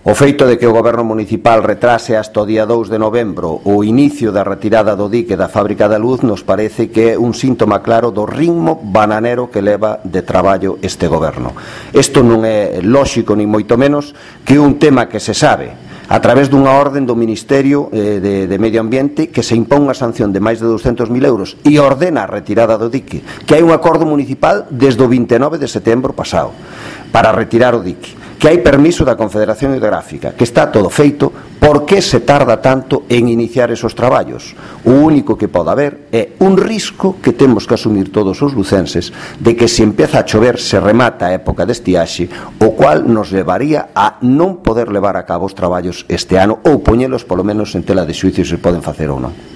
O feito de que o Goberno municipal retrase hasta o día 2 de novembro o inicio da retirada do dique da fábrica da luz nos parece que é un síntoma claro do ritmo bananero que leva de traballo este Goberno. Isto non é lóxico ni moito menos que un tema que se sabe a través dunha orden do Ministerio de Medio Ambiente que se impón unha sanción de máis de 200.000 euros e ordena a retirada do dique, que hai un acordo municipal desde o 29 de setembro pasado para retirar o dique, que hai permiso da Confederación Hidrográfica, que está todo feito. Por que se tarda tanto en iniciar esos traballos? O único que pode haber é un risco que temos que asumir todos os lucenses de que se empeza a chover se remata a época de estiaxe, o cual nos levaría a non poder levar a cabo os traballos este ano ou poñelos polo menos en tela de xuicio se poden facer ou non.